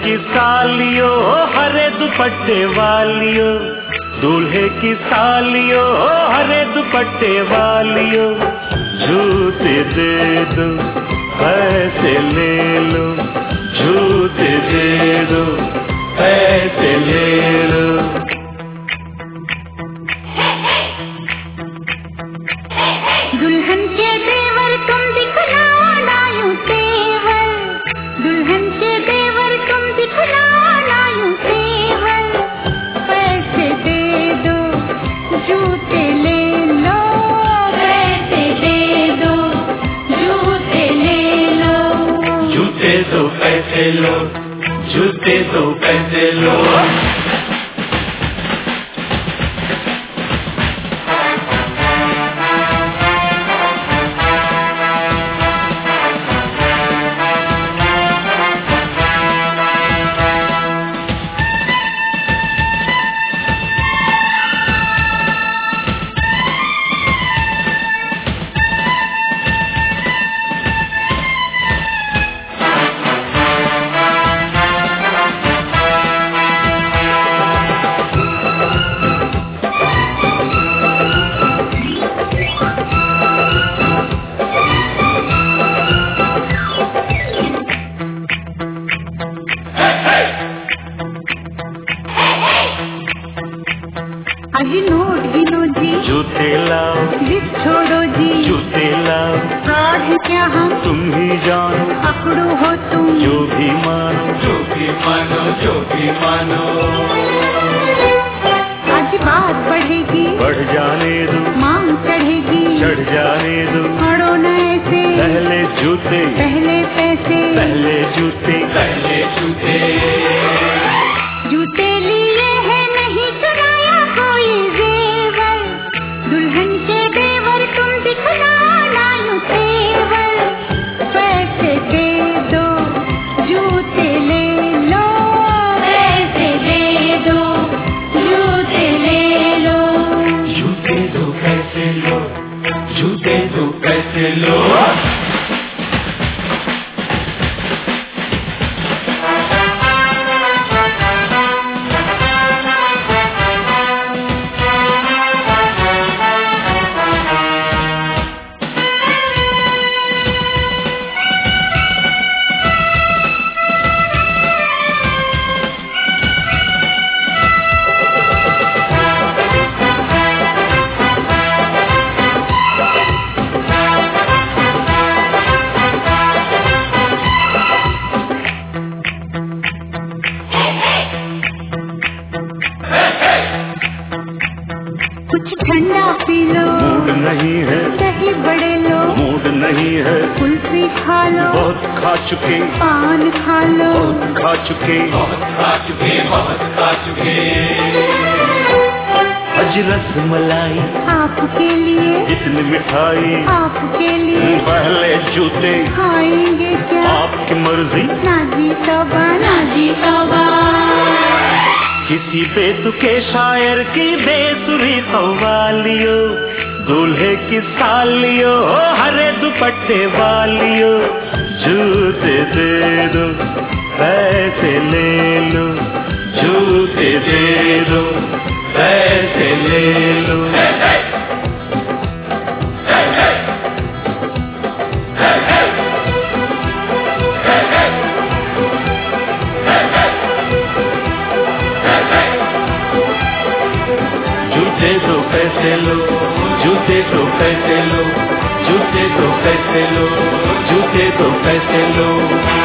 की सालियो हरे दुपट्टे वालियो, दूल्हे की सालियो हरे दुपट्टे वालियो, जूते दे दो पैसे ले लो, जूते दे दो पैसे ले लो। दुल्हन के देवर तुम दिखलाओ ना यूं तेवर, दुल्हन के देवर तुम दिखलाओ ना यूं तेवर, पैसे दे दो जूते ले लो, पैसे दे दो जूते ले लो, जूते दो पैसे लो, जूते दो पैसे लो। अजी नोट गिनो जी, जूते लाओ, जिद छोड़ो जी, जूते लाओ, फ्रॉड है क्या हम तुम ही जानो, पकड़ो हो तुम जो भी मानो, जो भी मानो, जो भी मानो। आज बात बढ़ेगी, बढ़ जाने दो, मांग चढ़ेगी, चढ़ जाने दो, पड़ो न ऐसे, पहले जूते, पहले पैसे, पहले जूते, पहले जूते। जूते लिए है नहीं चुराया कोई जेवर, दुल्हन के देवर तुम दिखलाओ ना यूं तेवर, पैसे दे दो जूते ले लो, पैसे दे दो जूते ले लो, जूते दो पैसे लो, जूते दो पैसे लो। कुछ ठंडा पी लो, मूड नहीं है, दही बड़े लो, मूड नहीं है, कुल्फी खा लो, बहुत खा चुके, पान खा लो, बहुत खा चुके, बहुत खा चुके, बहुत खा चुके। अज रस मलाई आपके लिए, जितनी मिठाई आपके लिए, पहले जूते खाएंगे क्या, आपकी मर्जी, ना जी तौबा, ना जी तौबा, किसी बेतुके शायर की बेसुरी कव्वालियो, दूल्हे की सालियो हरे दुपट्टे वालियो, जूते दे दो पैसे ले लो, जूते दे दो पैसे ले लो। जूते दो पैसे लो, जूते दो पैसे लो, जूते दो पैसे लो, जूते दो पैसे लो।